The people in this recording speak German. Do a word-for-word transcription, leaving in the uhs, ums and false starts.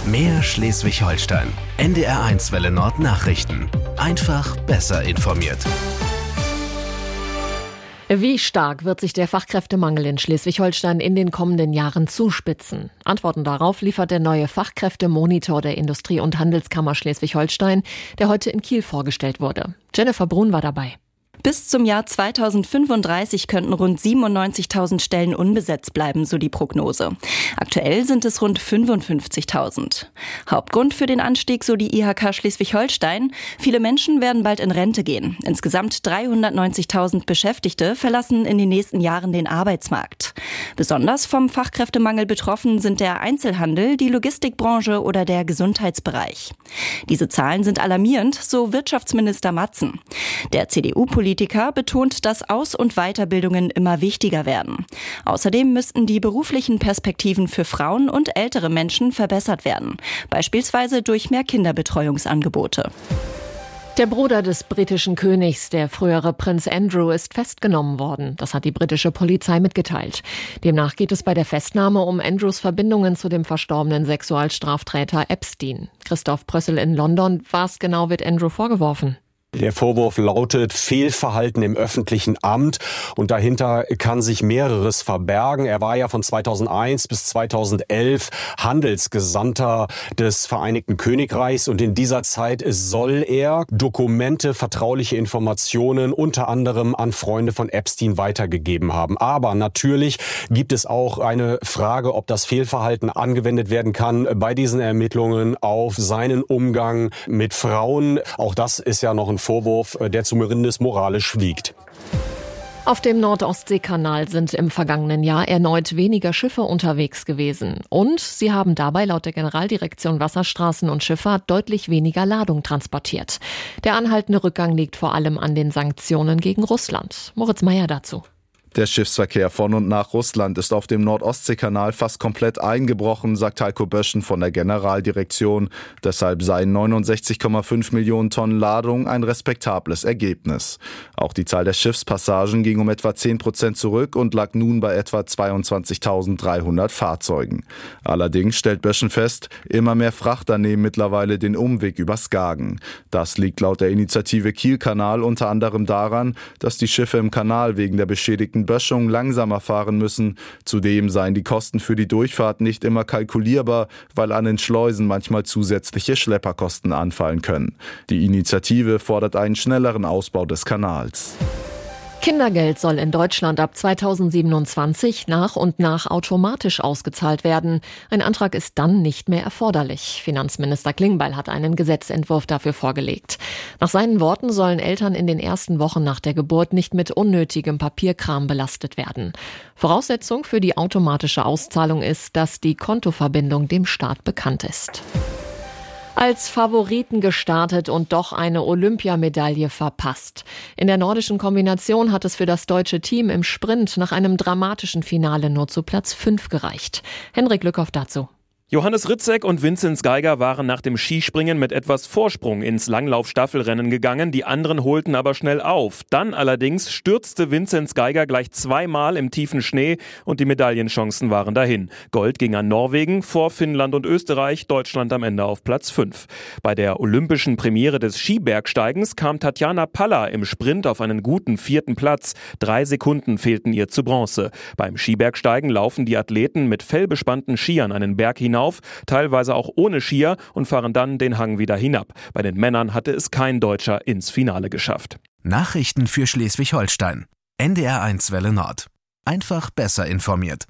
Mehr Schleswig-Holstein. N D R eins Welle Nord Nachrichten. Einfach besser informiert. Wie stark wird sich der Fachkräftemangel in Schleswig-Holstein in den kommenden Jahren zuspitzen? Antworten darauf liefert der neue Fachkräftemonitor der Industrie- und Handelskammer Schleswig-Holstein, der heute in Kiel vorgestellt wurde. Jennifer Brun war dabei. Bis zum Jahr zweitausendfünfunddreißig könnten rund siebenundneunzigtausend Stellen unbesetzt bleiben, so die Prognose. Aktuell sind es rund fünfundfünfzigtausend. Hauptgrund für den Anstieg, so die I H K Schleswig-Holstein: viele Menschen werden bald in Rente gehen. Insgesamt dreihundertneunzigtausend Beschäftigte verlassen in den nächsten Jahren den Arbeitsmarkt. Besonders vom Fachkräftemangel betroffen sind der Einzelhandel, die Logistikbranche oder der Gesundheitsbereich. Diese Zahlen sind alarmierend, so Wirtschaftsminister Matzen. Der C D U-Politiker Politiker betont, dass Aus- und Weiterbildungen immer wichtiger werden. Außerdem müssten die beruflichen Perspektiven für Frauen und ältere Menschen verbessert werden, beispielsweise durch mehr Kinderbetreuungsangebote. Der Bruder des britischen Königs, der frühere Prinz Andrew, ist festgenommen worden. Das hat die britische Polizei mitgeteilt. Demnach geht es bei der Festnahme um Andrews Verbindungen zu dem verstorbenen Sexualstraftäter Epstein. Christoph Brössel in London. Was genau wird Andrew vorgeworfen? Der Vorwurf lautet Fehlverhalten im öffentlichen Amt, und dahinter kann sich mehreres verbergen. Er war ja von zweitausendeins bis zweitausendelf Handelsgesandter des Vereinigten Königreichs, und in dieser Zeit soll er Dokumente, vertrauliche Informationen unter anderem an Freunde von Epstein weitergegeben haben. Aber natürlich gibt es auch eine Frage, ob das Fehlverhalten angewendet werden kann bei diesen Ermittlungen auf seinen Umgang mit Frauen. Auch das ist ja noch ein Vorwurf, der zumindest moralisch wiegt. Auf dem Nord-Ostsee-Kanal sind im vergangenen Jahr erneut weniger Schiffe unterwegs gewesen. Und sie haben dabei laut der Generaldirektion Wasserstraßen und Schifffahrt deutlich weniger Ladung transportiert. Der anhaltende Rückgang liegt vor allem an den Sanktionen gegen Russland. Moritz Meyer dazu. Der Schiffsverkehr von und nach Russland ist auf dem Nord-Ostsee-Kanal fast komplett eingebrochen, sagt Heiko Böschen von der Generaldirektion. Deshalb seien neunundsechzig Komma fünf Millionen Tonnen Ladung ein respektables Ergebnis. Auch die Zahl der Schiffspassagen ging um etwa zehn Prozent zurück und lag nun bei etwa zweiundzwanzigtausenddreihundert Fahrzeugen. Allerdings stellt Böschen fest, immer mehr Frachter nehmen mittlerweile den Umweg über Skagen. Das liegt laut der Initiative Kiel-Kanal unter anderem daran, dass die Schiffe im Kanal wegen der beschädigten Böschung langsamer fahren müssen. Zudem seien die Kosten für die Durchfahrt nicht immer kalkulierbar, weil an den Schleusen manchmal zusätzliche Schlepperkosten anfallen können. Die Initiative fordert einen schnelleren Ausbau des Kanals. Kindergeld soll in Deutschland ab zweitausendsiebenundzwanzig nach und nach automatisch ausgezahlt werden. Ein Antrag ist dann nicht mehr erforderlich. Finanzminister Klingbeil hat einen Gesetzentwurf dafür vorgelegt. Nach seinen Worten sollen Eltern in den ersten Wochen nach der Geburt nicht mit unnötigem Papierkram belastet werden. Voraussetzung für die automatische Auszahlung ist, dass die Kontoverbindung dem Staat bekannt ist. Als Favoriten gestartet und doch eine Olympiamedaille verpasst. In der nordischen Kombination hat es für das deutsche Team im Sprint nach einem dramatischen Finale nur zu Platz fünf gereicht. Henrik Lückhoff dazu. Johannes Ritzek und Vinzenz Geiger waren nach dem Skispringen mit etwas Vorsprung ins Langlauf-Staffelrennen gegangen, die anderen holten aber schnell auf. Dann allerdings stürzte Vinzenz Geiger gleich zweimal im tiefen Schnee und die Medaillenchancen waren dahin. Gold ging an Norwegen, vor Finnland und Österreich, Deutschland am Ende auf Platz fünf. Bei der olympischen Premiere des Skibergsteigens kam Tatjana Palla im Sprint auf einen guten vierten Platz. Drei Sekunden fehlten ihr zu Bronze. Beim Skibergsteigen laufen die Athleten mit fellbespannten Skiern einen Berg hinauf, teilweise auch ohne Skier, und fahren dann den Hang wieder hinab. Bei den Männern hatte es kein Deutscher ins Finale geschafft. Nachrichten für Schleswig-Holstein. N D R eins Welle Nord. Einfach besser informiert.